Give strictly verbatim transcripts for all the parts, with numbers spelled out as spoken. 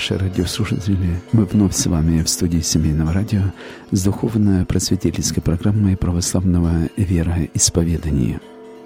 наши радиослушатели! Мы вновь с вами в студии Семейного радио с духовно-просветительской программой православного вероисповедания.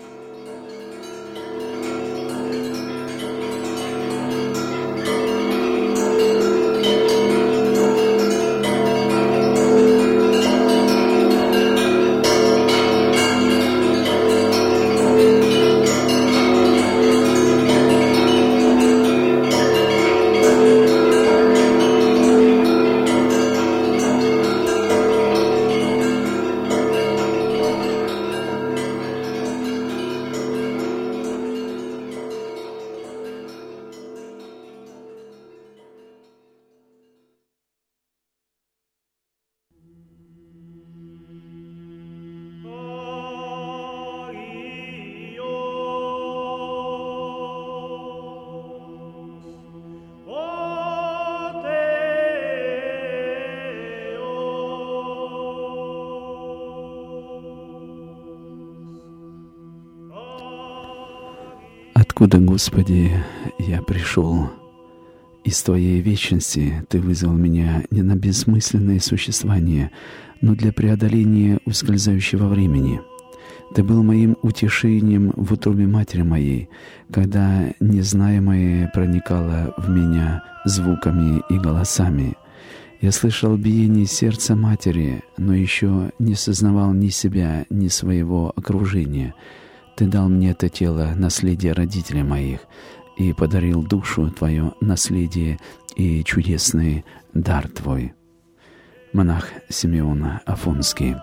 Откуда, Господи, я пришел? Из Твоей вечности Ты вызвал меня не на бессмысленное существование, но для преодоления ускользающего времени. Ты был моим утешением в утробе матери моей, когда незнаемое проникало в меня звуками и голосами. Я слышал биение сердца матери, но еще не сознавал ни себя, ни своего окружения. Ты дал мне это тело, наследие родителей моих, и подарил душу Твое наследие и чудесный дар Твой. Монах Симеон Афонский.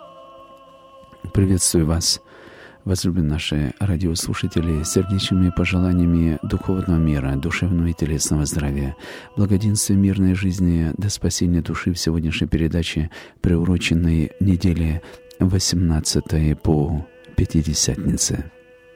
Приветствую вас, возлюбленные наши радиослушатели, сердечными пожеланиями духовного мира, душевного и телесного здравия, благоденствия, мирной жизни до спасения души в сегодняшней передаче, приуроченной неделе восемнадцатой по Пятидесятнице.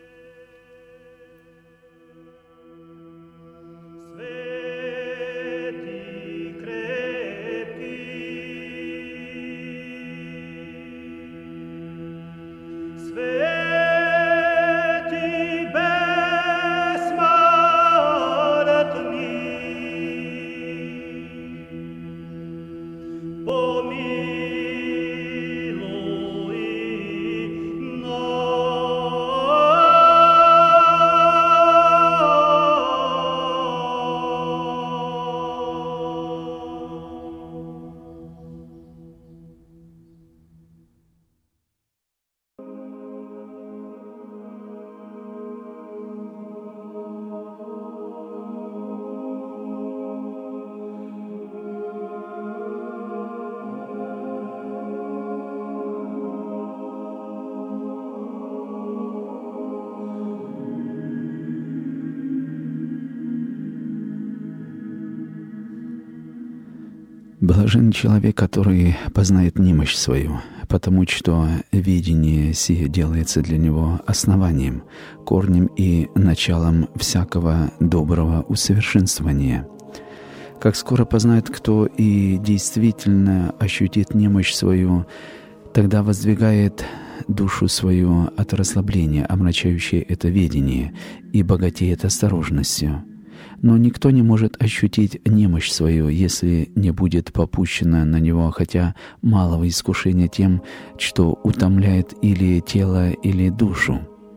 Блажен человек, который познает немощь свою, потому что видение сие делается для него основанием, корнем и началом всякого доброго усовершенствования. Как скоро познает кто и действительно ощутит немощь свою, тогда воздвигает душу свою от расслабления, омрачающее это видение, и богатеет осторожностью. Но никто не может ощутить немощь свою, если не будет попущено на него хотя малого искушения тем, что утомляет или тело, или душу.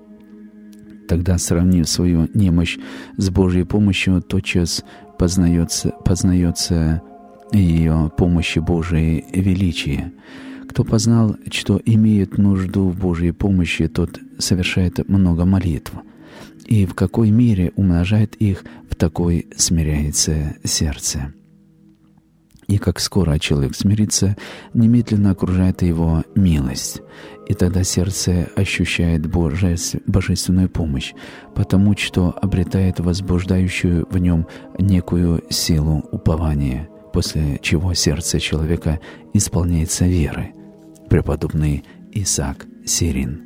Тогда, сравнив свою немощь с Божьей помощью, тотчас познается, познается ее помощи Божией величие. Кто познал, что имеет нужду в Божьей помощи, тот совершает много молитв. И в какой мере умножает их, в такой смиряется сердце. И как скоро человек смирится, немедленно окружает его милость. И тогда сердце ощущает божественную помощь, потому что обретает возбуждающую в нем некую силу упования, после чего сердце человека исполняется верой. Преподобный Исаак Сирин.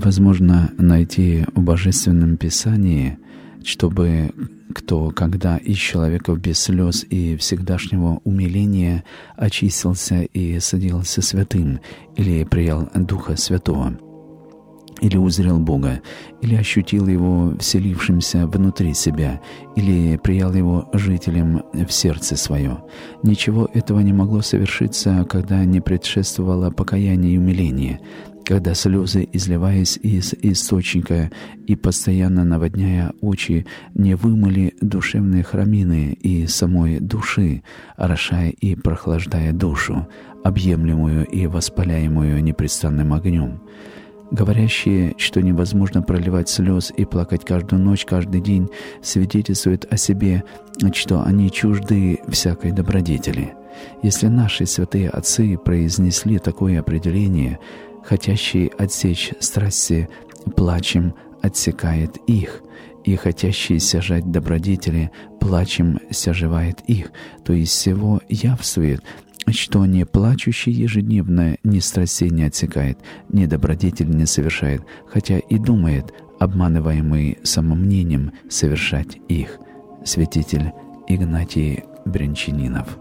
невозможно найти в Божественном Писании, чтобы кто, когда из человеков без слез и всегдашнего умиления очистился и соделался святым, или приял Духа Святого, или узрел Бога, или ощутил Его вселившимся внутри себя, или приял Его жителем в сердце свое. Ничего этого не могло совершиться, когда не предшествовало покаяние и умиление, когда слезы, изливаясь из источника и постоянно наводняя очи, не вымыли душевные храмины и самой души, орошая и прохлаждая душу, объемлемую и воспаляемую непрестанным огнем. Говорящие, что невозможно проливать слез и плакать каждую ночь, каждый день, свидетельствуют о себе, что они чужды всякой добродетели. Если наши святые отцы произнесли такое определение, хотящий отсечь страсти плачем отсекает их, и хотящий сяжать добродетели плачем сяжевает их, то из всего явствует, что не плачущий ежедневно ни страстей не отсекает, ни добродетель не совершает, хотя и думает, обманываемый самомнением, совершать их. Святитель Игнатий Брянчанинов.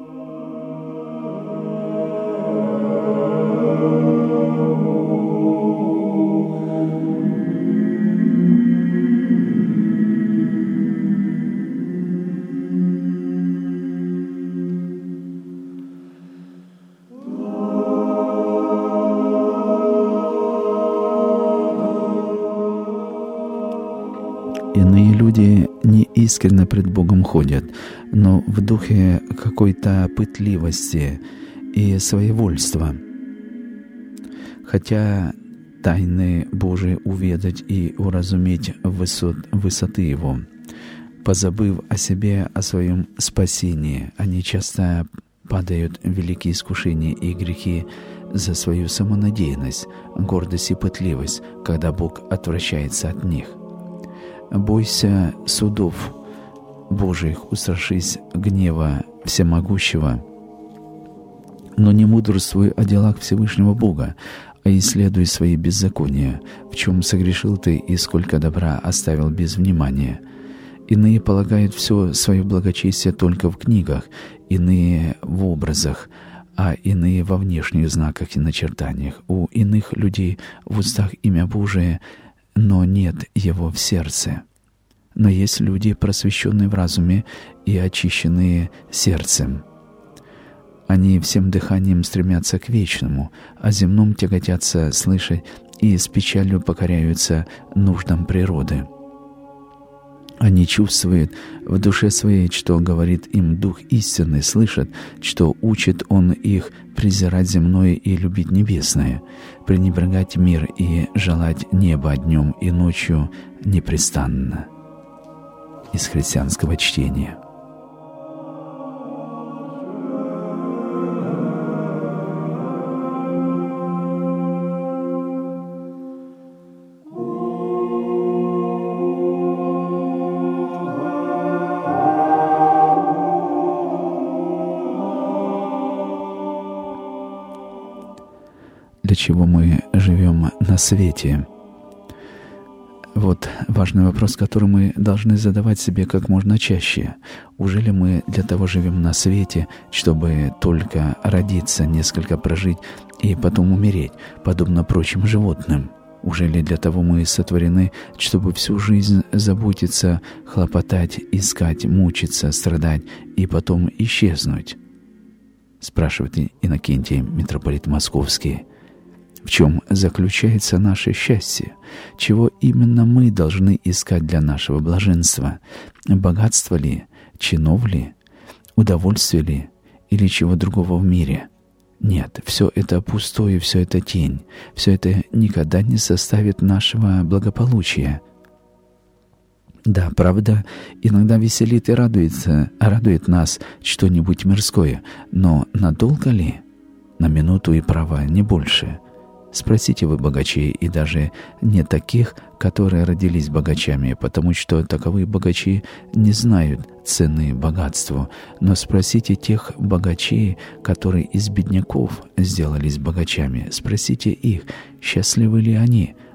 Иные люди не искренне пред Богом ходят, но в духе какой-то пытливости и своевольства. Хотя тайны Божии уведать и уразуметь высот, высоты Его, позабыв о себе, о своем спасении, они часто падают в великие искушения и грехи за свою самонадеянность, гордость и пытливость, когда Бог отвращается от них. Бойся судов Божиих, устрашись гнева всемогущего, но не мудрствуй о делах Всевышнего Бога, а исследуй свои беззакония, в чем согрешил ты и сколько добра оставил без внимания. Иные полагают все свое благочестие только в книгах, иные в образах, а иные во внешних знаках и начертаниях. У иных людей в устах имя Божие, но нет его в сердце. Но есть люди, просвещенные в разуме и очищенные сердцем. Они всем дыханием стремятся к вечному, а земном тяготятся слышать и с печалью покоряются нуждам природы. Они чувствуют в душе своей, что говорит им Дух истины, слышат, что учит Он их презирать земное и любить небесное, пренебрегать мир и желать неба днем и ночью непрестанно. Из христианского чтения. Для чего мы живем на свете? Вот важный вопрос, который мы должны задавать себе как можно чаще. Ужели мы для того живем на свете, чтобы только родиться, несколько прожить и потом умереть, подобно прочим животным? Ужели для того мы сотворены, чтобы всю жизнь заботиться, хлопотать, искать, мучиться, страдать и потом исчезнуть? Спрашивает Иннокентий, митрополит Московский. В чем заключается наше счастье? Чего именно мы должны искать для нашего блаженства? Богатство ли? Чинов ли? Удовольствие ли? Или чего другого в мире? Нет, все это пустое, все это тень. Все это никогда не составит нашего благополучия. Да, правда, иногда веселит и радуется, радует нас что-нибудь мирское, но надолго ли? На минуту и право, не больше. Спросите вы богачей, и даже не таких, которые родились богачами, потому что таковые богачи не знают цены богатству, но спросите тех богачей, которые из бедняков сделались богачами. Спросите их, счастливы ли они,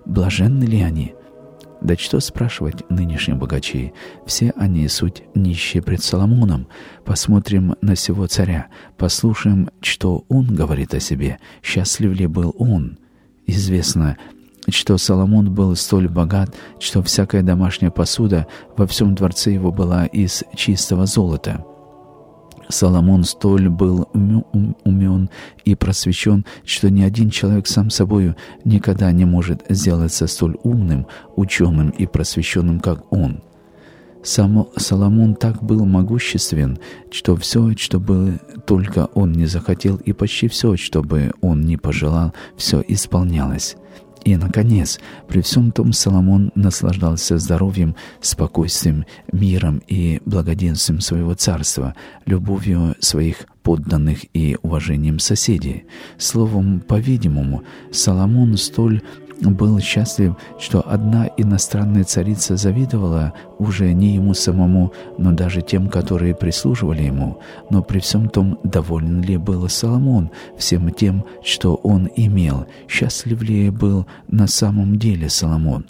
блаженны ли они? Да что спрашивать нынешних богачей? Все они суть нищие пред Соломоном. Посмотрим на сего царя, послушаем, что он говорит о себе. Счастлив ли был он? Известно, что Соломон был столь богат, что всякая домашняя посуда во всем дворце его была из чистого золота. Соломон столь был умен и просвещен, что ни один человек сам собою никогда не может сделаться столь умным, ученым и просвещенным, как он. Сам Соломон так был могуществен, что все, что бы только он не захотел, и почти все, что бы он не пожелал, все исполнялось. И, наконец, при всем том Соломон наслаждался здоровьем, спокойствием, миром и благоденствием своего царства, любовью своих подданных и уважением соседей. Словом, по-видимому, Соломон столь был счастлив, что одна иностранная царица завидовала уже не ему самому, но даже тем, которые прислуживали ему. Но при всем том, доволен ли был Соломон всем тем, что он имел? Счастлив ли был на самом деле Соломон?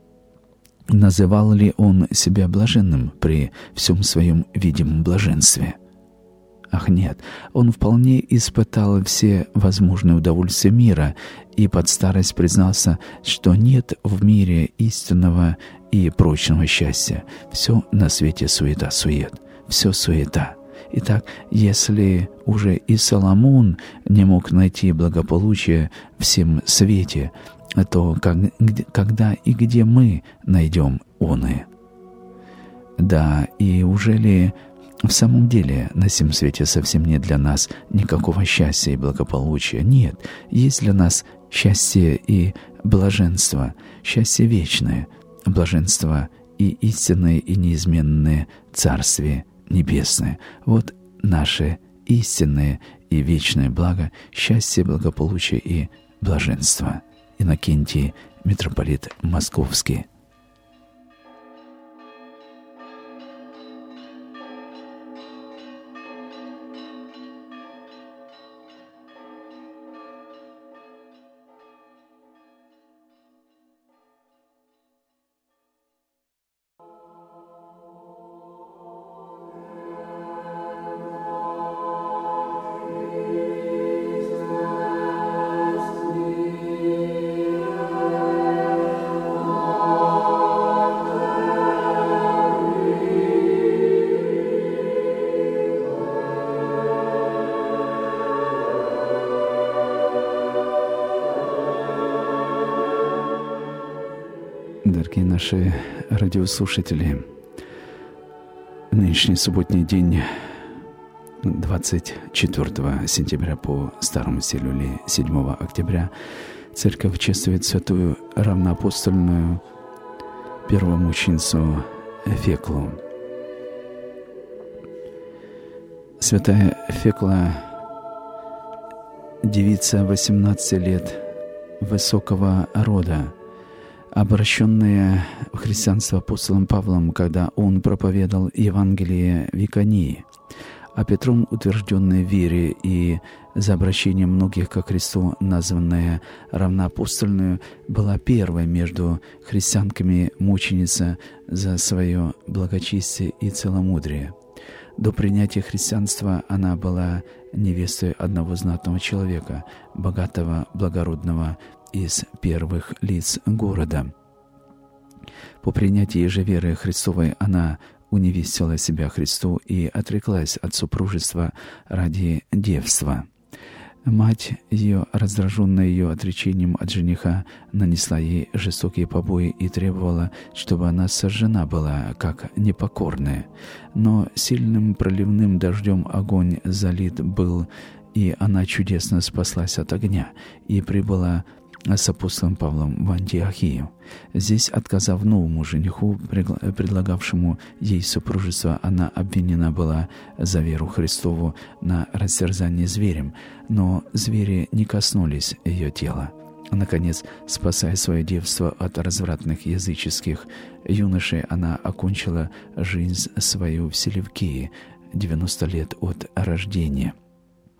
Называл ли он себя блаженным при всем своем видимом блаженстве? Ах нет, он вполне испытал все возможные удовольствия мира и под старость признался, что нет в мире истинного и прочного счастья. Все на свете суета-сует, все суета. Итак, если уже и Соломон не мог найти благополучие в всем свете, то как, где, когда и где мы найдем оное? Да, и уже ли в самом деле на сем свете совсем нет для нас никакого счастья и благополучия? Нет, есть для нас счастье и блаженство, счастье вечное, блаженство и истинное и неизменное Царствие Небесное. Вот наше истинное и вечное благо, счастье, благополучие и блаженство. Иннокентий, митрополит Московский. Дорогие наши радиослушатели, нынешний субботний день, двадцать четвёртого сентября по старому стилю или седьмого октября, Церковь чествует святую равноапостольную первомученицу Феклу. Святая Фекла, девица восемнадцати лет, высокого рода, обращенная в христианство апостолом Павлом, когда он проповедовал Евангелие в Иконии, а Петром утвержденная в вере и за обращением многих ко Христу названная равноапостольную, была первой между христианками мученица за свое благочестие и целомудрие. До принятия христианства она была невестой одного знатного человека, богатого, благородного, из первых лиц города. По принятии же веры Христовой она уневестила себя Христу и отреклась от супружества ради девства. Мать ее, раздраженная ее отречением от жениха, нанесла ей жестокие побои и требовала, чтобы она сожжена была, как непокорная. Но сильным проливным дождем огонь залит был, и она чудесно спаслась от огня и прибыла с апостолом Павлом в Антиохию. Здесь, отказав новому жениху, предлагавшему ей супружество, она обвинена была за веру Христову на растерзание зверем, но звери не коснулись ее тела. Наконец, спасая свое девство от развратных языческих юношей, она окончила жизнь свою в Селевкии, девяносто лет от рождения.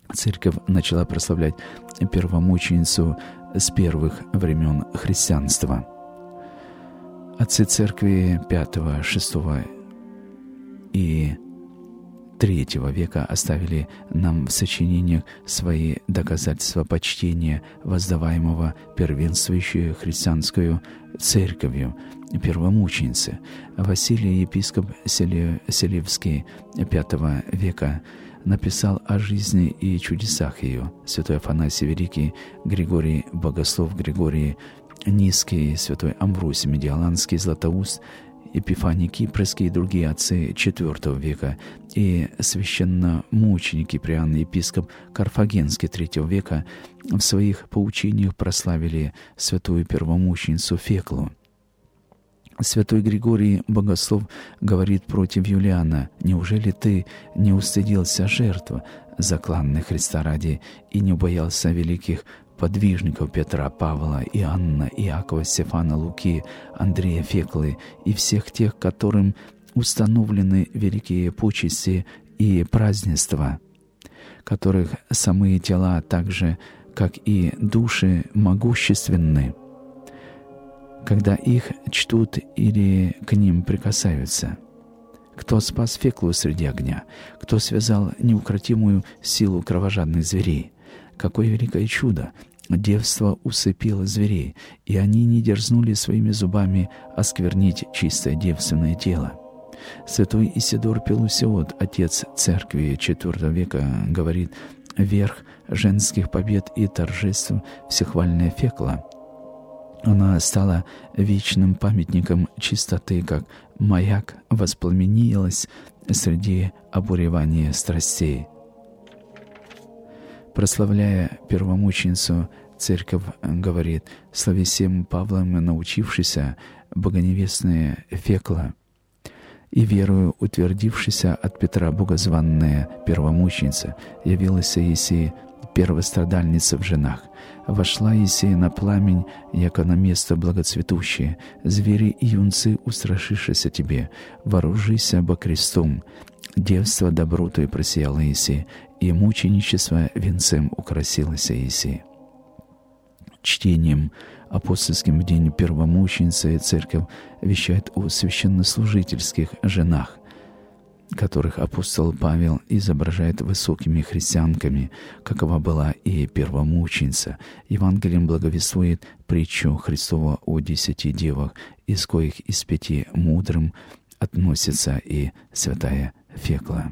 Церковь начала прославлять первомученицу с первых времен христианства. Отцы церкви пятого, шестого и третьего века оставили нам в сочинениях свои доказательства почтения, воздаваемого первенствующей христианскую церковью первомученицы. Василий, епископ Селивский пятого века, написал о жизни и чудесах ее. Святой Афанасий Великий, Григорий Богослов, Григорий Низкий, святой Амвросий Медиаланский, Златоуст, Епифаний Кипрский и другие отцы четвёртого века, и священномученик Киприан, епископ Карфагенский третьего века, в своих поучениях прославили святую первомученицу Феклу. Святой Григорий Богослов говорит против Юлиана: «Неужели ты не устыдился жертв, закланных Христа ради, и не убоялся великих подвижников Петра, Павла, Иоанна, Иакова, Стефана, Луки, Андрея, Феклы и всех тех, которым установлены великие почести и празднества, которых самые тела, так же, как и души, могущественны, когда их чтут или к ним прикасаются? Кто спас Феклу среди огня? Кто связал неукротимую силу кровожадных зверей? Какое великое чудо! Девство усыпило зверей, и они не дерзнули своими зубами осквернить чистое девственное тело». Святой Исидор Пелусиот, отец церкви четвёртого века, говорит: «Верх женских побед и торжеств всехвальная Фекла. Она стала вечным памятником чистоты, как маяк воспламенилась среди обуревания страстей». Прославляя первомученицу, церковь говорит: «Слави всем Павлом научившийся, богоневестная Фекла, и верою утвердившийся от Петра богозванная первомученица, явилась Еси первострадальница в женах. Вошла Есея на пламень, яко на место благоцветущее. Звери и юнцы, устрашишися тебе, вооружися бо крестом. Девство добротой просияла Есея, и мученичество венцем украсилось Есея». Чтением апостольским в день первомученицы церковь вещает о священнослужительских женах, которых апостол Павел изображает высокими христианками, какова была и первомученица. Евангелием благовествует притчу Христова о десяти девах, из коих из пяти мудрым относится и святая Фекла.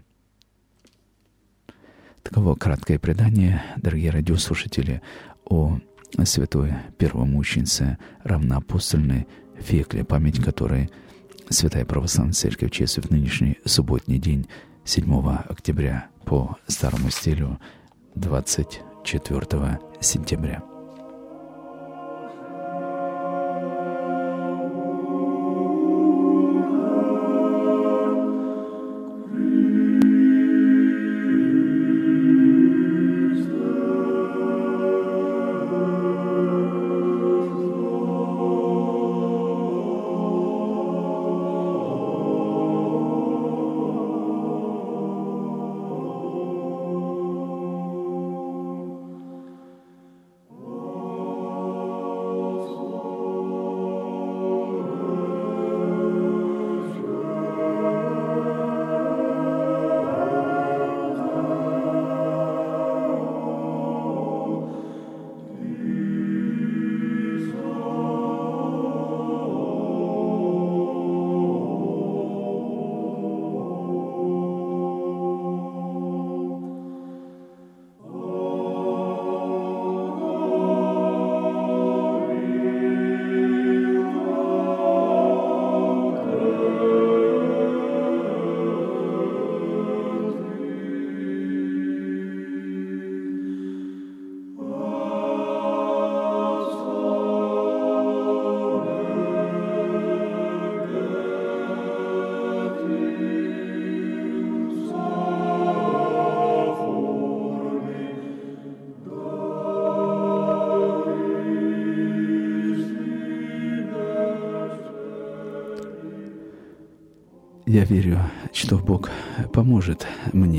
Таково краткое предание, дорогие радиослушатели, о святой первомученице равноапостольной Фекле, память которой Святая Православная Церковь чествует в нынешний субботний день, седьмого октября, по старому стилю двадцать четвёртого сентября. Я верю, что Бог поможет мне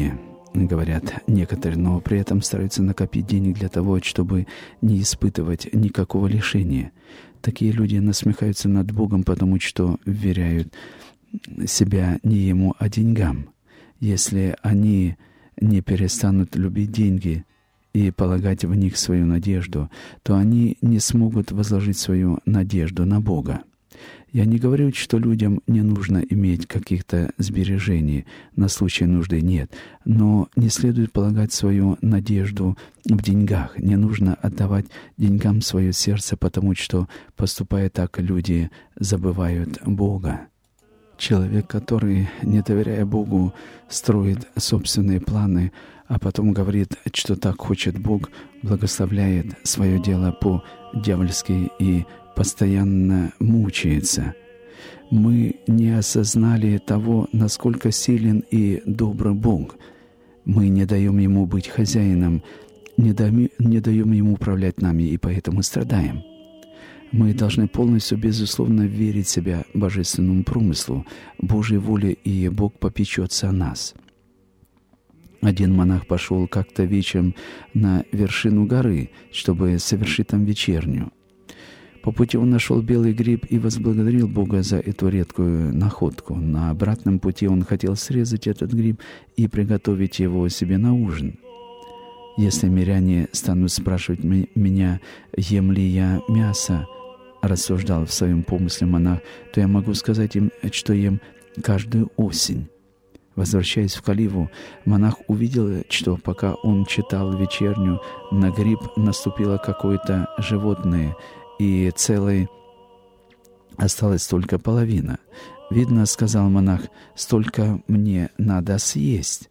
говорят некоторые, но при этом стараются накопить денег для того, чтобы не испытывать никакого лишения. Такие люди насмехаются над Богом, потому что вверяют себя не Ему, а деньгам. Если они не перестанут любить деньги и полагать в них свою надежду, то они не смогут возложить свою надежду на Бога. Я не говорю, что людям не нужно иметь каких-то сбережений на случай нужды, нет. Но не следует полагать свою надежду в деньгах. Не нужно отдавать деньгам свое сердце, потому что, поступая так, люди забывают Бога. Человек, который, не доверяя Богу, строит собственные планы, а потом говорит, что так хочет Бог, благословляет свое дело по-дьявольски и постоянно мучается. Мы не осознали того, насколько силен и добрый Бог. Мы не даем Ему быть хозяином, не даем, не даем Ему управлять нами, и поэтому страдаем. Мы должны полностью, безусловно, верить себя божественному промыслу, Божьей воле, и Бог попечется о нас. Один монах пошел как-то вечером на вершину горы, чтобы совершить там вечерню. По пути он нашел белый гриб и возблагодарил Бога за эту редкую находку. На обратном пути он хотел срезать этот гриб и приготовить его себе на ужин. «Если миряне станут спрашивать меня, ем ли я мясо, — рассуждал в своем помысле монах, — то я могу сказать им, что ем каждую осень». Возвращаясь в Каливу, монах увидел, что пока он читал вечерню, на гриб наступило какое-то животное, и целой осталась только половина. «Видно, — сказал монах, — столько мне надо съесть».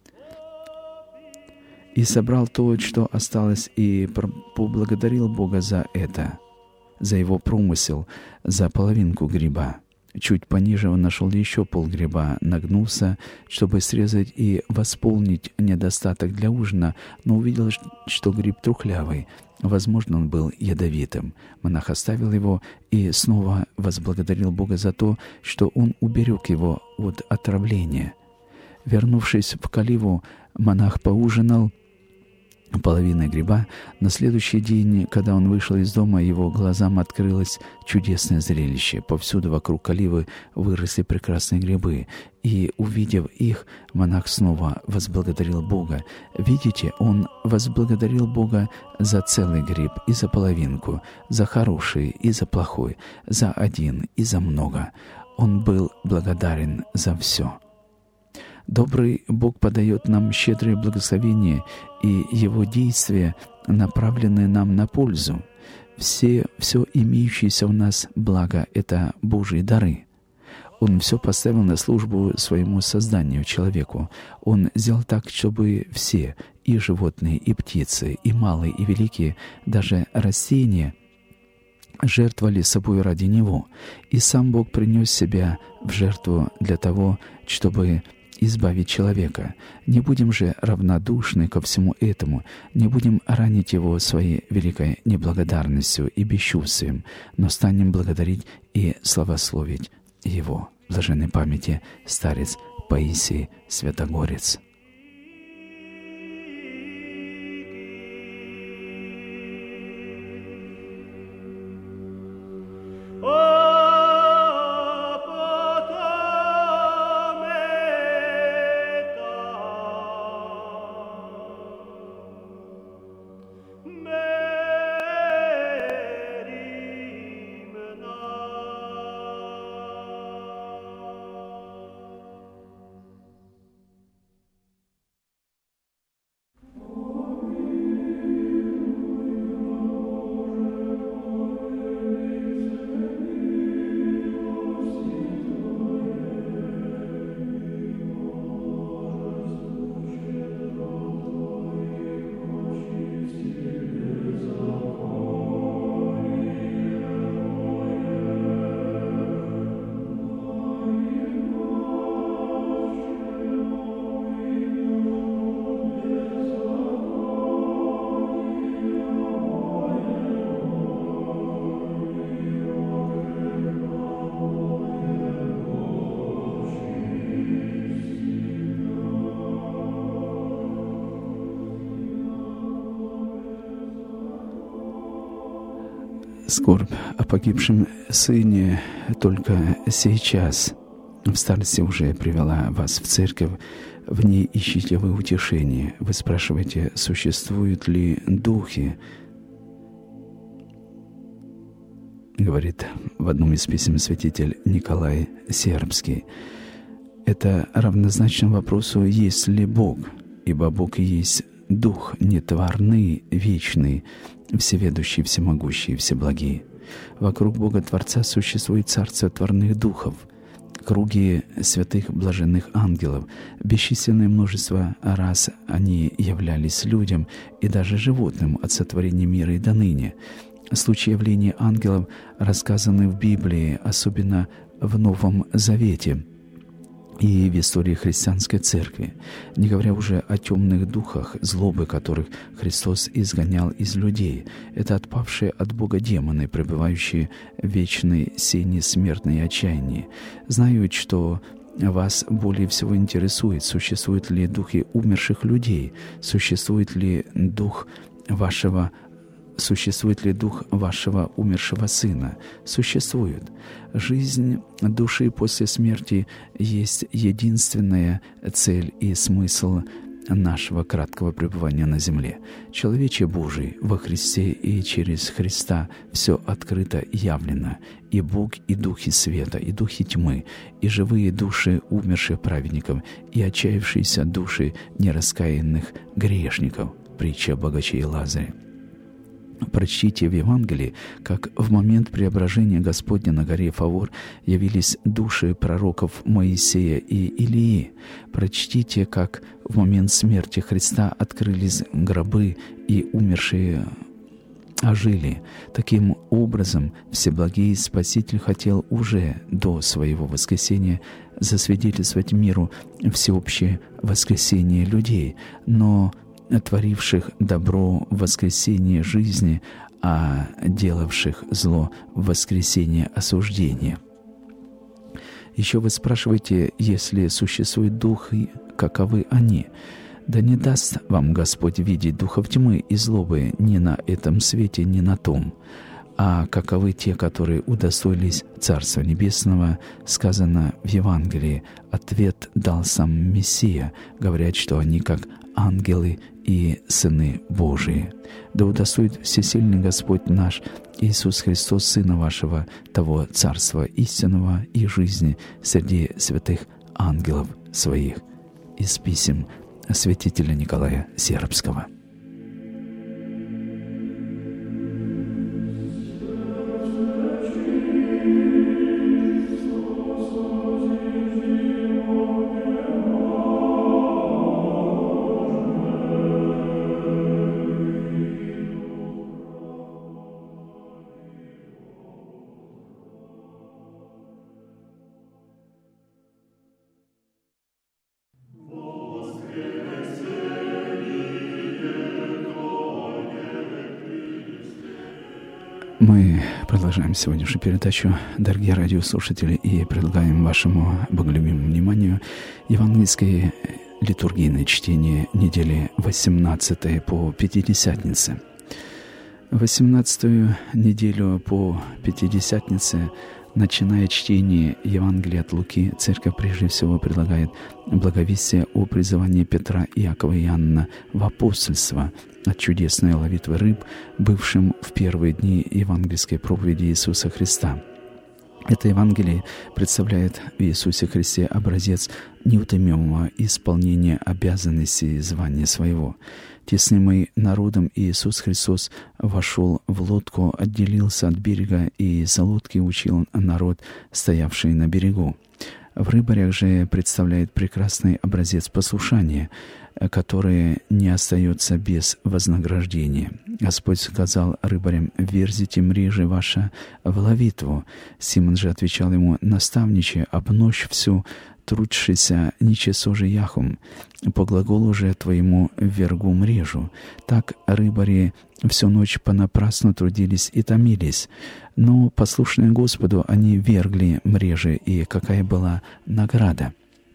И собрал то, что осталось, и поблагодарил Бога за это, за его промысел, за половинку гриба. Чуть пониже он нашел еще полгриба, нагнулся, чтобы срезать и восполнить недостаток для ужина, но увидел, что гриб трухлявый. Возможно, он был ядовитым. Монах оставил его и снова возблагодарил Бога за то, что он уберег его от отравления. Вернувшись в Каливу, монах поужинал половиной гриба. На следующий день, когда он вышел из дома, его глазам открылось чудесное зрелище. Повсюду вокруг Каливы выросли прекрасные грибы, и, увидев их, монах снова возблагодарил Бога. Видите, он возблагодарил Бога за целый гриб и за половинку, за хороший и за плохой, за один и за много. Он был благодарен за все. Добрый Бог подает нам щедрые благословения, и Его действия направлены нам на пользу. Все, все имеющееся у нас благо — это Божьи дары. Он все поставил на службу своему созданию, человеку. Он сделал так, чтобы все, и животные, и птицы, и малые, и великие, даже растения, жертвовали собой ради Него. И сам Бог принес себя в жертву для того, чтобы избавить человека. Не будем же равнодушны ко всему этому, не будем ранить его своей великой неблагодарностью и бесчувствием, но станем благодарить и славословить его. В блаженной памяти старец Паисий Святогорец. Скорбь о погибшем сыне только сейчас, в старости, уже привела вас в церковь. В ней ищете вы утешение. Вы спрашиваете, существуют ли духи? Говорит в одном из писем святитель Николай Сербский. Это равнозначно вопросу, есть ли Бог, ибо Бог и есть Дух нетварный, вечный, всеведущий, всемогущий, всеблагий. Вокруг Бога Творца существует царство творных духов, круги святых блаженных ангелов, бесчисленное множество раз они являлись людям и даже животным от сотворения мира и до ныне. Случаи явления ангелов рассказаны в Библии, особенно в Новом Завете и в истории христианской церкви, не говоря уже о темных духах, злобы которых Христос изгонял из людей. Это отпавшие от Бога демоны, пребывающие в вечной сене смертной и отчаянии. Знают, что вас более всего интересует, существуют ли духи умерших людей, существует ли дух вашего Существует ли дух вашего умершего сына? Существует. Жизнь души после смерти есть единственная цель и смысл нашего краткого пребывания на земле. Человече Божий во Христе и через Христа все открыто явлено. И Бог, и духи света, и духи тьмы, и живые души умерших праведников, и отчаявшиеся души нераскаянных грешников. Притча о богаче и Лазаре. Прочтите в Евангелии, как в момент преображения Господня на горе Фавор явились души пророков Моисея и Илии. Прочтите, как в момент смерти Христа открылись гробы и умершие ожили. Таким образом, Всеблагий Спаситель хотел уже до своего воскресения засвидетельствовать миру всеобщее воскресение людей, но творивших добро в воскресение жизни, а делавших зло в воскресение осуждения. Еще вы спрашиваете, если существуют духи, каковы они? Да не даст вам Господь видеть духов тьмы и злобы ни на этом свете, ни на том. А каковы те, которые удостоились Царства Небесного, сказано в Евангелии. Ответ дал сам Мессия, говорят, что они как ангелы и сыны Божии. Да удостоит всесильный Господь наш Иисус Христос, Сына вашего, того Царства истинного и жизни среди святых ангелов своих. Из писем святителя Николая Сербского. Мы продолжаем сегодняшнюю передачу, дорогие радиослушатели, и предлагаем вашему боголюбимому вниманию евангельское литургийное чтение недели восемнадцатой по Пятидесятнице. восемнадцатую неделю по Пятидесятнице, начиная чтение Евангелия от Луки, Церковь прежде всего предлагает благовестие о призывании Петра, Иакова и Иоанна в апостольство от чудесной ловитвы рыб, бывшим в первые дни евангельской проповеди Иисуса Христа. Это Евангелие представляет в Иисусе Христе образец неутомимого исполнения обязанностей и звания своего. Теснимый народом, Иисус Христос вошел в лодку, отделился от берега и из лодки учил народ, стоявший на берегу. В рыбарях же представляет прекрасный образец послушания, который не остается без вознаграждения. Господь сказал рыбарям: «Верзите мрежи ваши в ловитву». Симон же отвечал ему: «Наставниче, об ночь всю трудшися ничего же яхум, по глаголу же твоему вергу мрежу». Так рыбари всю ночь понапрасну трудились и томились, но, послушные Господу, они вергли мрежи, и какая была награда?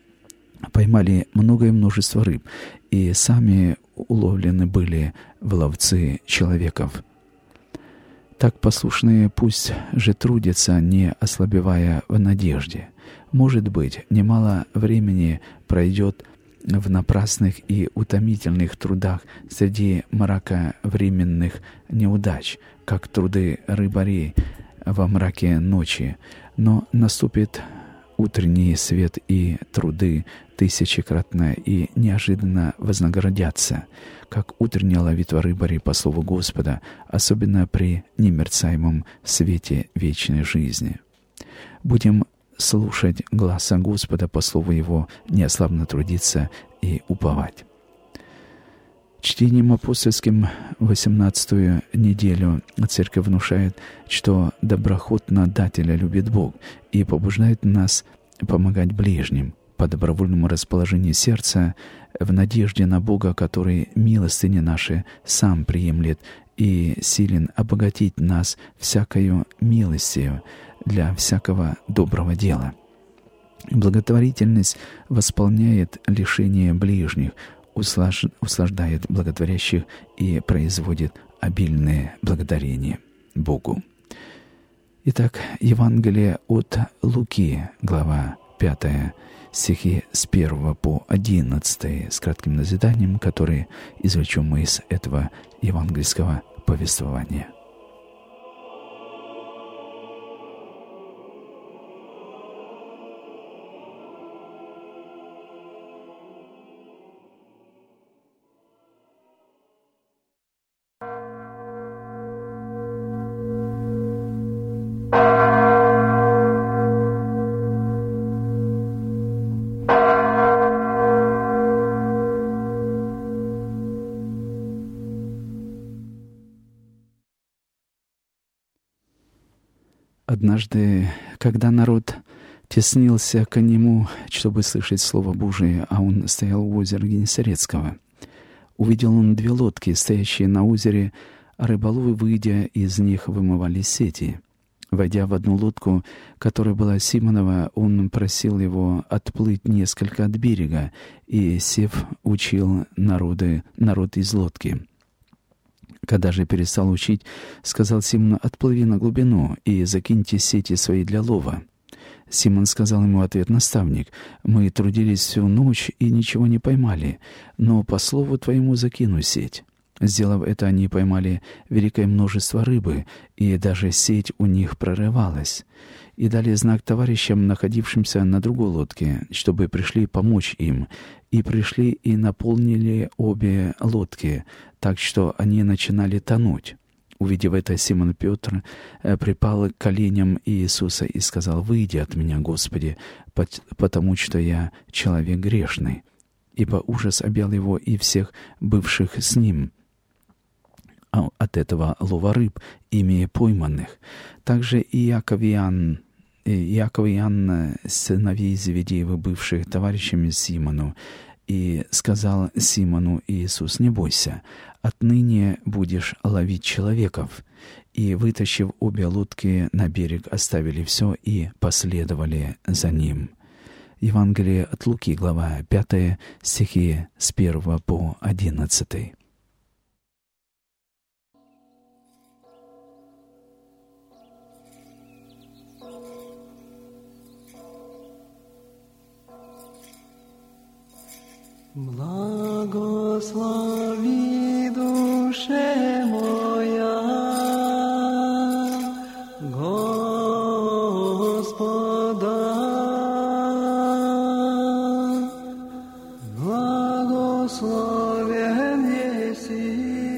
Поймали многое множество рыб, и сами уловлены были в ловцы человеков. Так послушные пусть же трудятся, не ослабевая в надежде. Может быть, немало времени пройдет в напрасных и утомительных трудах среди мрака временных неудач, как труды рыбарей во мраке ночи, но наступит утренний свет, и труды тысячекратно и неожиданно вознаградятся, как утренняя ловитва рыбарей по слову Господа, особенно при немерцаемом свете вечной жизни. Будем слушать гласа Господа по слову Его, неослабно трудиться и уповать. Чтением апостольским восемнадцатую неделю Церковь внушает, что доброхотно дателя любит Бог и побуждает нас помогать ближним по добровольному расположению сердца в надежде на Бога, который милостыни наши сам приемлет и силен обогатить нас всякою милостью для всякого доброго дела. Благотворительность восполняет лишение ближних, услаждает благотворящих и производит обильное благодарение Богу. Итак, Евангелие от Луки, глава пятая, стихи с первого по одиннадцатый, с кратким назиданием, которые извлечем мы из этого евангельского повествования. Однажды, когда народ теснился к нему, чтобы слышать Слово Божие, а он стоял у озера Генесарецкого, увидел он две лодки, стоящие на озере, а рыболовы, выйдя из них, вымывали сети. Войдя в одну лодку, которая была Симонова, он просил его отплыть несколько от берега и, сев, учил народы, народ из лодки. Когда же перестал учить, сказал Симону: «Отплыви на глубину и закиньте сети свои для лова». Симон сказал ему в ответ: «Наставник, мы трудились всю ночь и ничего не поймали, но по слову твоему закину сеть». Сделав это, они поймали великое множество рыбы, и даже сеть у них прорывалась. И дали знак товарищам, находившимся на другой лодке, чтобы пришли помочь им. И пришли и наполнили обе лодки, так что они начинали тонуть. Увидев это, Симон Петр припал к коленям Иисуса и сказал: «Выйди от меня, Господи, потому что я человек грешный». Ибо ужас объял его и всех бывших с ним от этого лова рыб, ими пойманных. Также и Иаков и Иоанн, Иаков и Иоанн, сыновей Зеведеевы, бывших товарищами Симону, и сказал Симону Иисус: «Не бойся, отныне будешь ловить человеков». И, вытащив обе лодки на берег, оставили все и последовали за ним. Евангелие от Луки, глава пятая, стихи с первого по одиннадцатый. Благослови, душе моя, Господа, благословен еси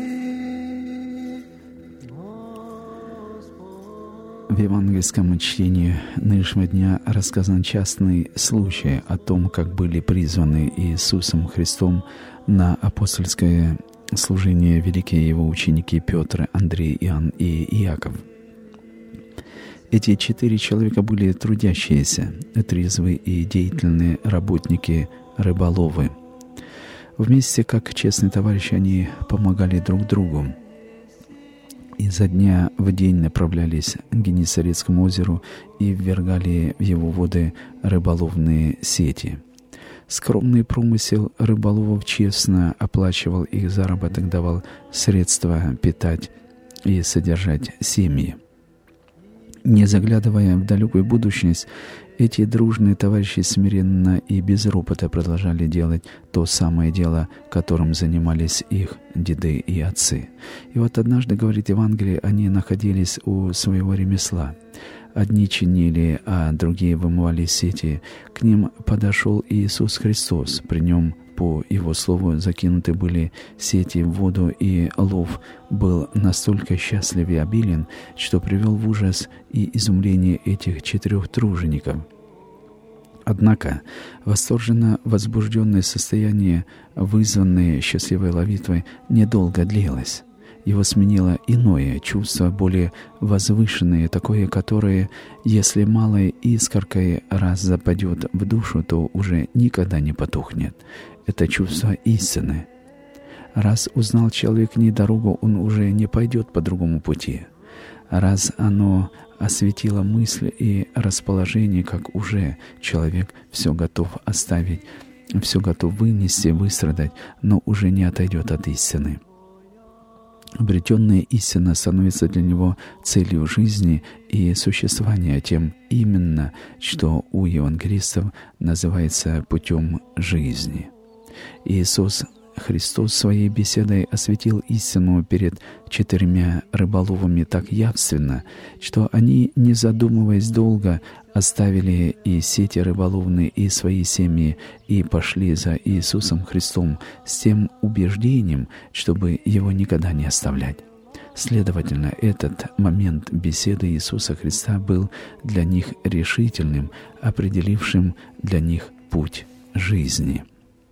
Господь. В евангельском чтении нынешнего дня рассказан частный случай о том, как были призваны Иисусом Христом на апостольское служение великие его ученики Петр, Андрей, Иоанн и Иаков. Эти четыре человека были трудящиеся, трезвые и деятельные работники, рыболовы. Вместе, как честные товарищи, они помогали друг другу. Изо дня в день направлялись к Генесарецкому озеру и ввергали в его воды рыболовные сети. Скромный промысел рыболовов честно оплачивал их заработок, давал средства питать и содержать семьи. Не заглядывая в далекую будущность, эти дружные товарищи смиренно и без ропота продолжали делать то самое дело, которым занимались их деды и отцы. И вот однажды, говорит Евангелие, они находились у своего ремесла. Одни чинили, а другие вымывали сети. К ним подошел Иисус Христос. При нем, по Его слову, закинуты были сети в воду, и лов был настолько счастлив и обилен, что привел в ужас и изумление этих четырех тружеников. Однако восторженно возбужденное состояние, вызванное счастливой ловитвой, недолго длилось. Его сменило иное чувство, более возвышенное, такое, которое, если малой искоркой раз западет в душу, то уже никогда не потухнет. Это чувство истины. Раз узнал человек не дорогу, он уже не пойдет по другому пути. Раз оно осветило мысль и расположение, как уже человек все готов оставить, все готов вынести, выстрадать, но уже не отойдет от истины. Обретенная истина становится для него целью жизни и существования, тем именно, что у евангелистов называется путем жизни. Иисус Христос своей беседой осветил истину перед четырьмя рыболовами так явственно, что они, не задумываясь долго, оставили и сети рыболовные, и свои семьи, и пошли за Иисусом Христом с тем убеждением, чтобы Его никогда не оставлять. Следовательно, этот момент беседы Иисуса Христа был для них решительным, определившим для них путь жизни.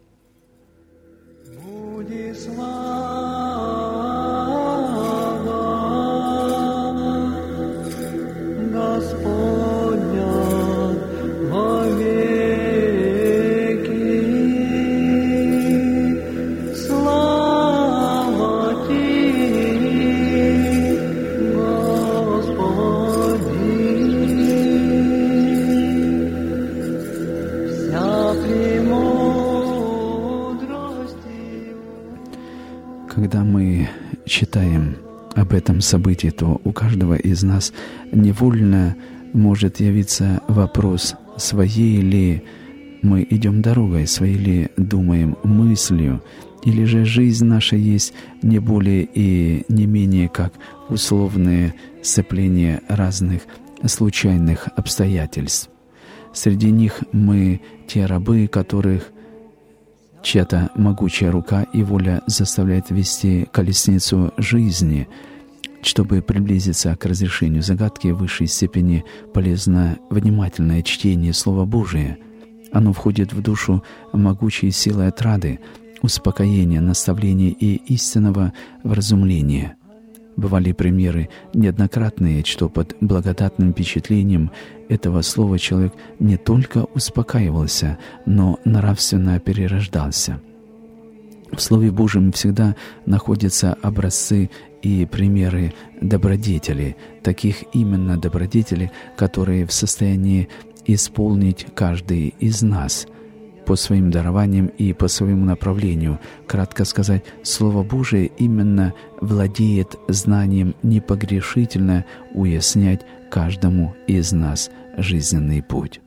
Когда мы читаем об этом событии, то у каждого из нас невольно может явиться вопрос, своей ли мы идем дорогой, своей ли думаем мыслью, или же жизнь наша есть не более и не менее как условное сцепление разных случайных обстоятельств. Среди них мы те рабы, которых чья-то могучая рука и воля заставляет вести колесницу жизни. Чтобы приблизиться к разрешению загадки, в высшей степени полезно внимательное чтение Слова Божия. Оно входит в душу могучей силой отрады, успокоения, наставления и истинного вразумления. Бывали примеры неоднократные, что под благодатным впечатлением этого слова человек не только успокаивался, но нравственно перерождался. В Слове Божьем всегда находятся образцы и примеры добродетелей, таких именно добродетелей, которые в состоянии исполнить каждый из нас по своим дарованиям и по своему направлению. Кратко сказать, Слово Божие именно владеет знанием непогрешительно уяснять каждому из нас жизненный путь.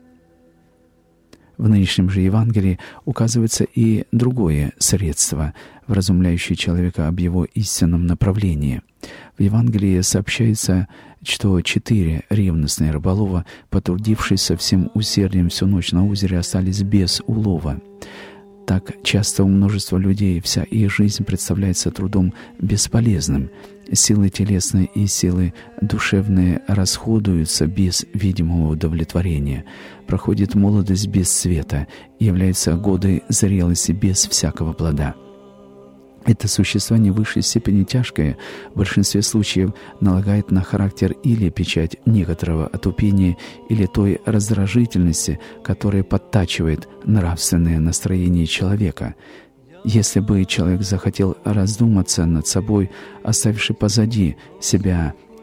В нынешнем же Евангелии указывается и другое средство, вразумляющее человека об его истинном направлении. В Евангелии сообщается, что четыре ревностные рыболова, потрудившись со всем усердием всю ночь на озере, остались без улова. Так часто у множества людей вся их жизнь представляется трудом бесполезным. Силы телесные и силы душевные расходуются без видимого удовлетворения. Проходит молодость без света, являются годы зрелости без всякого плода. Это существование в высшей степени тяжкое, в большинстве случаев налагает на характер или печать некоторого отупения, или той раздражительности, которая подтачивает нравственное настроение человека. Если бы человек захотел раздуматься над собой, оставивши позади себя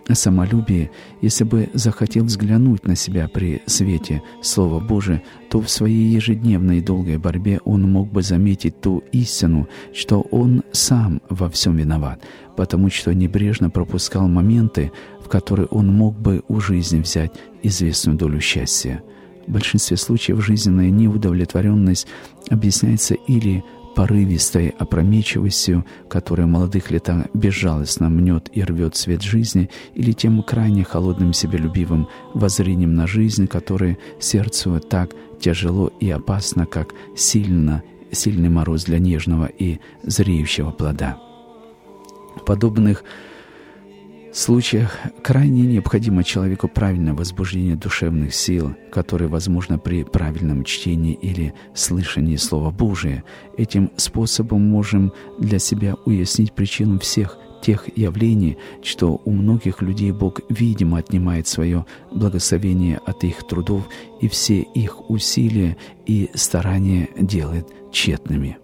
самолюбии, если бы захотел взглянуть на себя при свете Слова Божия, то в своей ежедневной долгой борьбе он мог бы заметить ту истину, что он сам во всем виноват, потому что небрежно пропускал моменты, в которые он мог бы у жизни взять известную долю счастья. В большинстве случаев жизненная неудовлетворенность объясняется или порывистой опрометчивостью, которая в молодых летах безжалостно мнет и рвет свет жизни, или тем крайне холодным себелюбивым воззрением на жизнь, которое сердцу так тяжело и опасно, как сильно, сильный мороз для нежного и зреющего плода. В подобных В случаях крайне необходимо человеку правильное возбуждение душевных сил, которое возможно при правильном чтении или слышании Слова Божия. Этим способом можем для себя уяснить причину всех тех явлений, что у многих людей Бог видимо отнимает свое благословение от их трудов и все их усилия и старания делает тщетными.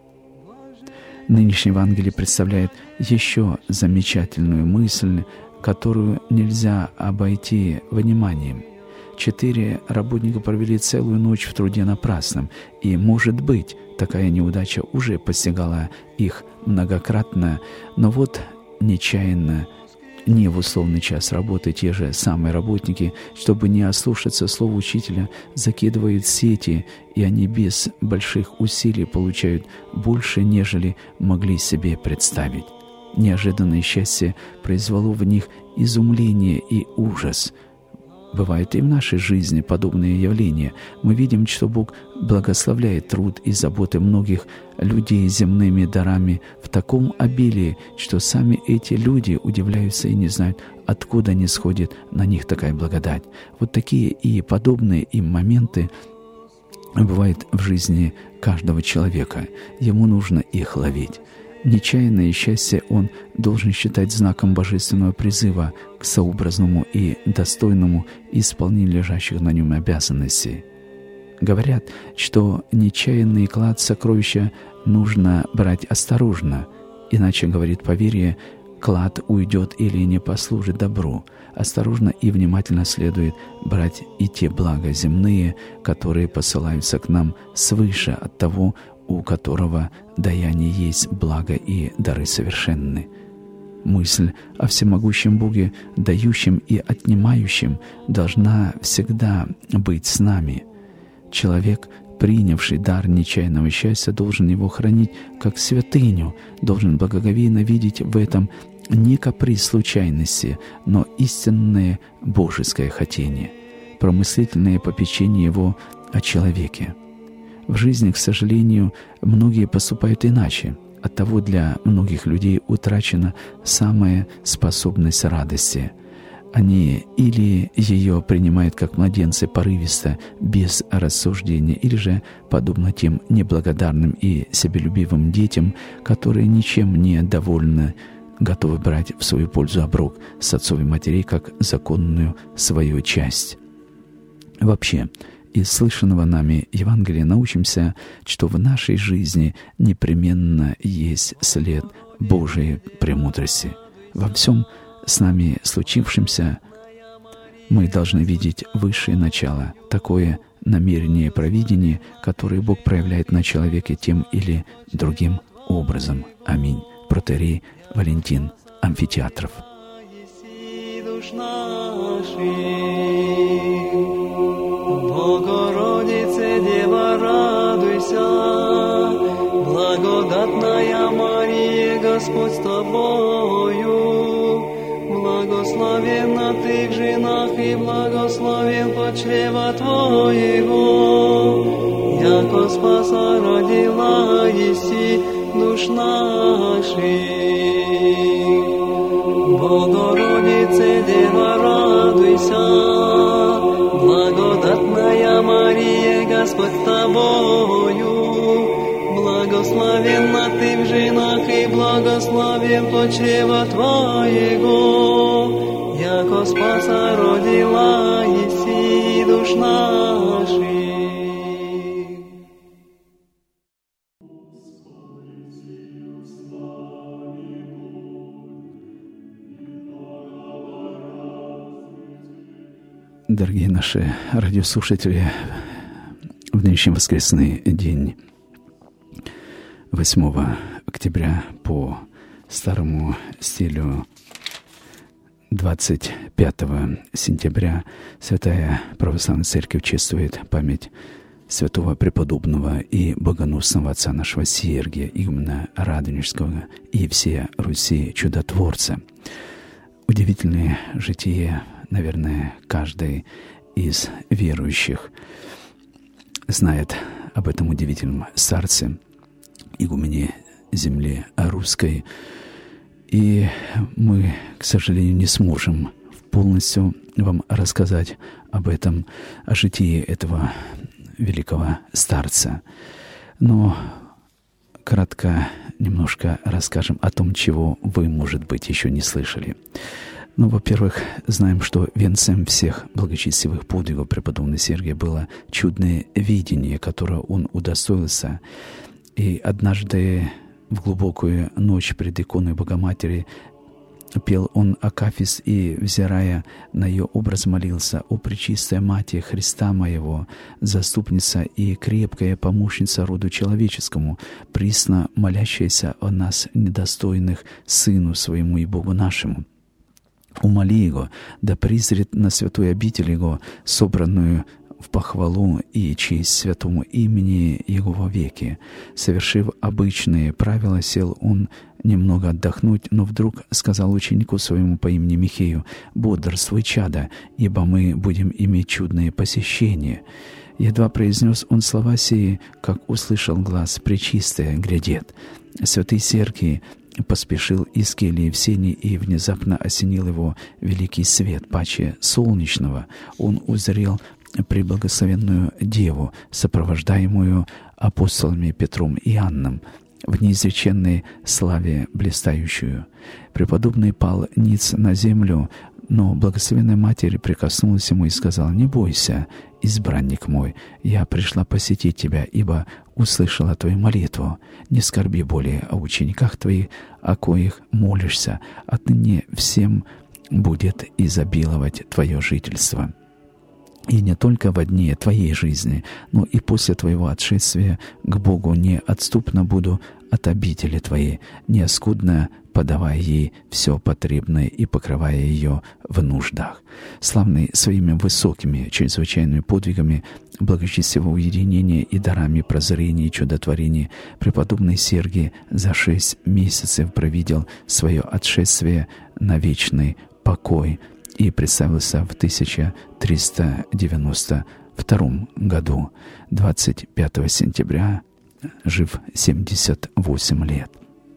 Нынешнее Евангелие представляет еще замечательную мысль, которую нельзя обойти вниманием. Четыре работника провели целую ночь в труде напрасном, и, может быть, такая неудача уже постигала их многократно, но вот нечаянно, не в условный час работы, те же самые работники, чтобы не ослушаться слова учителя, закидывают сети, и они без больших усилий получают больше, нежели могли себе представить. Неожиданное счастье произвело в них изумление и ужас. Бывают и в нашей жизни подобные явления. Мы видим, что Бог благословляет труд и заботы многих людей земными дарами в таком обилии, что сами эти люди удивляются и не знают, откуда не сходит на них такая благодать. Вот такие и подобные им моменты бывают в жизни каждого человека. Ему нужно их ловить. Нечаянное счастье он должен считать знаком божественного призыва к сообразному и достойному исполнению лежащих на нем обязанностей. Говорят, что нечаянный клад сокровища нужно брать осторожно, иначе, говорит поверье, клад уйдет или не послужит добру. Осторожно и внимательно следует брать и те блага земные, которые посылаются к нам свыше от того, у которого даяние есть благо и дары совершенны. Мысль о всемогущем Боге, дающем и отнимающем, должна всегда быть с нами. Человек, принявший дар нечаянного счастья, должен его хранить как святыню, должен благоговейно видеть в этом не каприз случайности, но истинное божеское хотение, промыслительное попечение его о человеке. В жизни, к сожалению, многие поступают иначе. Оттого для многих людей утрачена самая способность радости. Они или ее принимают как младенцы порывисто, без рассуждения, или же, подобно тем неблагодарным и себелюбивым детям, которые ничем не довольны, готовы брать в свою пользу оброк с отцов и матерей как законную свою часть. Вообще, из слышанного нами Евангелия научимся, что в нашей жизни непременно есть след Божией премудрости. Во всем с нами случившемся мы должны видеть высшее начало, такое намерение провидения, которое Бог проявляет на человеке тем или другим образом. Аминь. Протоиерей Валентин Амфитеатров. Богородице, Дева, радуйся, благодатная Мария, Господь с тобою, благословенна ты в женах и благословен плод чрева твоего, яко спаса родила еси душ наших. Богородице, Дева, радуйся, благодатная Мария, Господь с тобою, благословенна ты в женах и благословен плод чрева твоего, яко спаса родила еси душ наших. Дорогие наши радиослушатели, в нынешний воскресный день, восьмого октября, по старому стилю двадцать пятого сентября, Святая Православная Церковь чествует память святого преподобного и богоносного отца нашего Сергия, игумена Радонежского и всея Руси чудотворца. Удивительное житие, наверное, каждый из верующих знает об этом удивительном старце, игумене земли русской. И мы, к сожалению, не сможем полностью вам рассказать об этом, о житии этого великого старца. Но кратко немножко расскажем о том, чего вы, может быть, еще не слышали. Ну, во-первых, знаем, что венцем всех благочестивых подвигов преподобного Сергия было чудное видение, которое он удостоился. И однажды в глубокую ночь пред иконой Богоматери пел он акафист и, взирая на ее образ, молился: «О пречистая Матерь Христа моего, заступница и крепкая помощница роду человеческому, присно молящаяся о нас, недостойных, Сыну своему и Богу нашему. Умоли Его, да призрит на святой обитель Его, собранную в похвалу и честь святому имени Его во веки». Совершив обычные правила, сел он немного отдохнуть, но вдруг сказал ученику своему по имени Михею: «Бодрствуй, чадо, ибо мы будем иметь чудные посещения». Едва произнес он слова сии, как услышал глас: «Пречистая грядет». Святый Сергий поспешил из кельи в сени, и внезапно осенил его великий свет, паче солнечного. Он узрел преблагословенную Деву, сопровождаемую апостолами Петром и Иоанном, в неизреченной славе блистающую. Преподобный пал ниц на землю, но благословенная Матерь прикоснулась ему и сказала: «Не бойся, избранник мой, я пришла посетить тебя, ибо услышала твою молитву. Не скорби более о учениках твоих, о коих молишься. Отныне всем будет изобиловать твое жительство. И не только во дне твоей жизни, но и после твоего отшествия к Богу неотступно буду от обители твоей, неоскудно подавая ей все потребное и покрывая ее в нуждах». Славный своими высокими, чрезвычайными подвигами, благочестивого уединения и дарами прозрения и чудотворений, преподобный Сергий за шесть месяцев провидел свое отшествие на вечный покой и представился в тысяча триста девяносто втором году, двадцать пятого сентября, жив семьдесят восемь лет.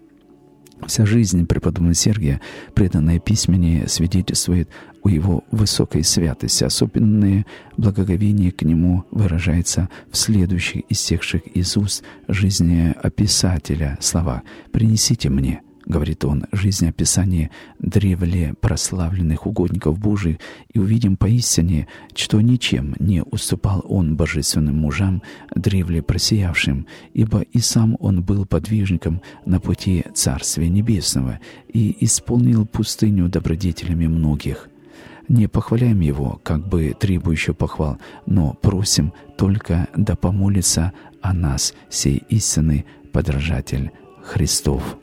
Вся жизнь преподобного Сергия, преданная письменнее, свидетельствует о его высокой святости. Особенное благоговение к нему выражается в следующих истекших из уст жизнеописателя словах: «Принесите мне, — говорит он, — жизнеописание древле прославленных угодников Божиих, и увидим поистине, что ничем не уступал он божественным мужам, древле просиявшим, ибо и сам он был подвижником на пути Царствия Небесного и исполнил пустыню добродетелями многих. Не похваляем его, как бы требующего похвал, но просим только да помолится о нас сей истинный подражатель Христов».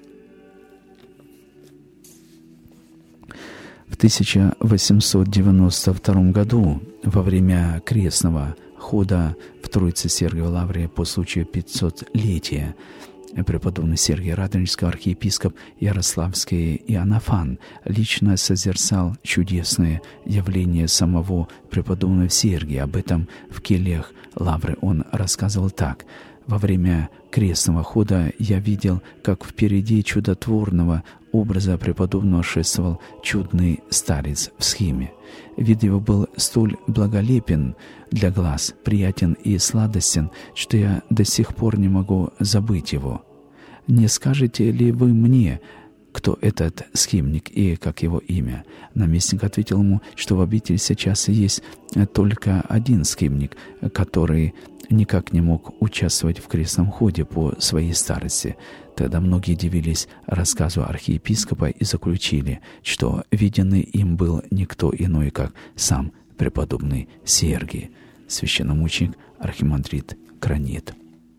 В тысяча восемьсот девяносто втором году, во время крестного хода в Троице-Сергиевой лавре по случаю пятисотлетия, преподобный Сергий Радонежский архиепископ Ярославский Иоаннафан лично созерцал чудесное явление самого преподобного Сергия. Об этом в кельях лавры он рассказывал так: «Во время крестного хода я видел, как впереди чудотворного образа преподобного шествовал чудный старец в схиме. Вид его был столь благолепен для глаз, приятен и сладостен, что я до сих пор не могу забыть его. Не скажете ли вы мне, кто этот схимник и как его имя?» Наместник ответил ему, что в обители сейчас есть только один схимник, который никак не мог участвовать в крестном ходе по своей старости. Тогда многие дивились рассказу архиепископа и заключили, что виденный им был никто иной, как сам преподобный Сергий, священномученик архимандрит Кранит.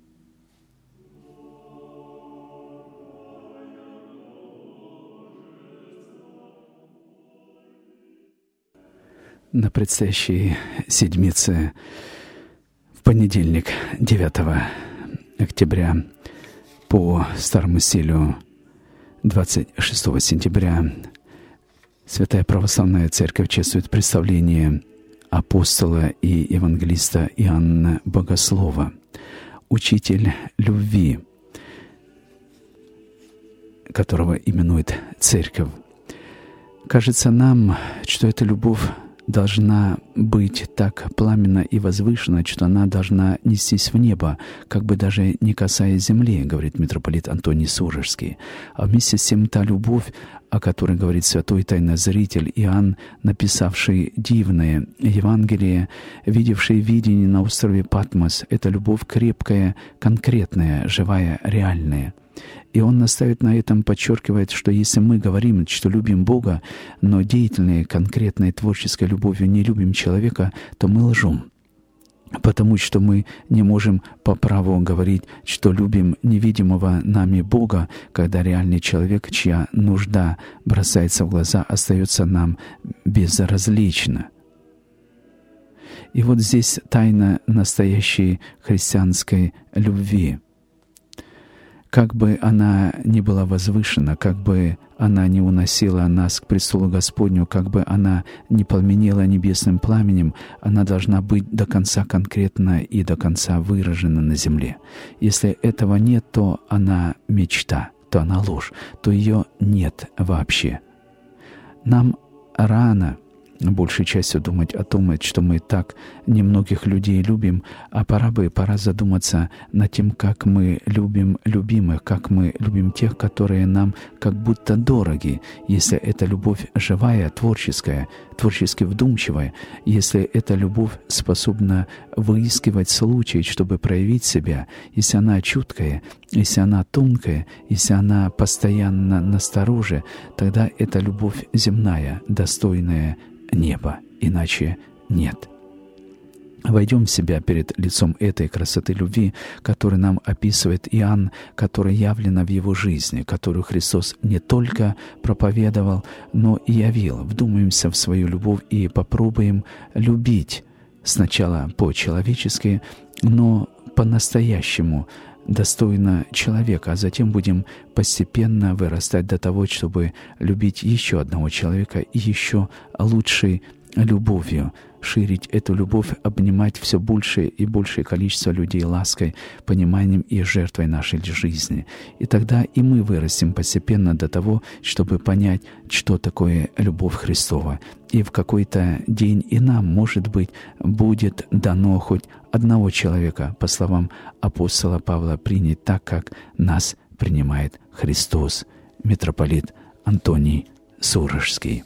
На предстоящей седмице, в понедельник, девятого октября, по старому стилю двадцать шестого сентября, Святая Православная Церковь чествует представление апостола и евангелиста Иоанна Богослова, учитель любви, которого именует Церковь. Кажется нам, что эта любовь должна быть так пламенна и возвышена, что она должна нестись в небо, как бы даже не касаясь земли, говорит митрополит Антоний Сурожский. А вместе с тем та любовь, о которой говорит святой тайнозритель Иоанн, написавший дивное Евангелие, видевший видение на острове Патмос, это любовь крепкая, конкретная, живая, реальная. И он наставит на этом, подчеркивает, что если мы говорим, что любим Бога, но деятельной, конкретной, творческой любовью не любим человека, то мы лжем. Потому что мы не можем по праву говорить, что любим невидимого нами Бога, когда реальный человек, чья нужда бросается в глаза, остается нам безразлично. И вот здесь тайна настоящей христианской любви. Как бы она ни была возвышена, как бы она не уносила нас к престолу Господню, как бы она не пламенела небесным пламенем, она должна быть до конца конкретна и до конца выражена на земле. Если этого нет, то она мечта, то она ложь, то ее нет вообще. Нам рано большей частью думать о том, что мы так немногих людей любим, а пора бы, пора задуматься над тем, как мы любим любимых, как мы любим тех, которые нам как будто дороги, если эта любовь живая, творческая, творчески вдумчивая, если эта любовь способна выискивать случай, чтобы проявить себя, если она чуткая, если она тонкая, если она постоянно настороже, тогда это любовь земная, достойная небо, иначе нет. Войдем в себя перед лицом этой красоты любви, которую нам описывает Иоанн, которая явлена в его жизни, которую Христос не только проповедовал, но и явил. Вдумаемся в свою любовь и попробуем любить сначала по-человечески, но по-настоящему, достойно человека, а затем будем постепенно вырастать до того, чтобы любить еще одного человека и еще лучшей любовью, ширить эту любовь, обнимать все большее и большее количество людей лаской, пониманием и жертвой нашей жизни. И тогда и мы вырастем постепенно до того, чтобы понять, что такое любовь Христова. И в какой-то день и нам, может быть, будет дано хоть одного человека, по словам апостола Павла, принять так, как нас принимает Христос. Митрополит Антоний Сурожский.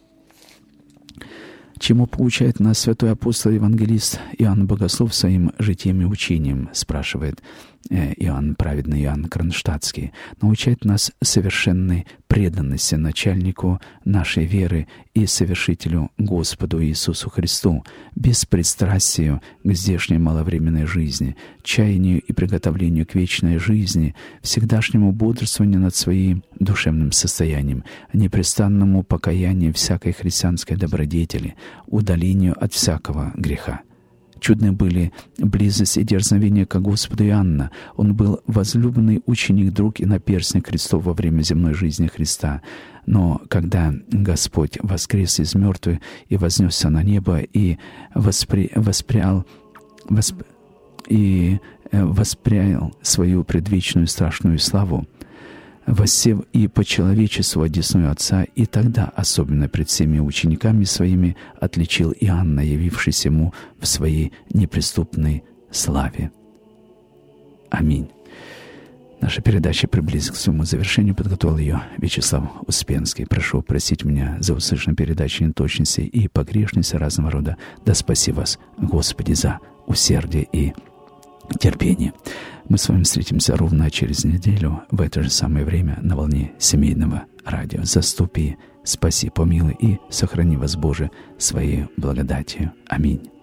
Чему поучает нас святой апостол евангелист Иоанн Богослов своим житием и учением, спрашивает Иоанн, праведный Иоанн Кронштадтский. Научает нас совершенной преданности начальнику нашей веры и совершителю Господу Иисусу Христу, беспристрастию к здешней маловременной жизни, чаянию и приготовлению к вечной жизни, всегдашнему бодрствованию над своим душевным состоянием, непрестанному покаянию всякой христианской добродетели, удалению от всякого греха. Чудны были близость и дерзновение к Господу Иоанна. Он был возлюбленный ученик, друг и наперстник Христов во время земной жизни Христа. Но когда Господь воскрес из мертвых и вознесся на небо и воспри, воспрял, восп, и воспрял свою предвечную страшную славу, воссев и по человечеству одесную Отца, и тогда, особенно пред всеми учениками своими, отличил Иоанна, явившись ему в своей неприступной славе. Аминь. Наша передача приблизилась к своему завершению. Подготовил ее Вячеслав Успенский. Прошу простить меня за услышанные передачи неточности и погрешности разного рода. Да спаси вас, Господи, за усердие и терпение. Мы с вами встретимся ровно через неделю в это же самое время на волне семейного радио. Заступи Спаси, помилуй и сохрани вас, Боже, Своей благодатью. Аминь.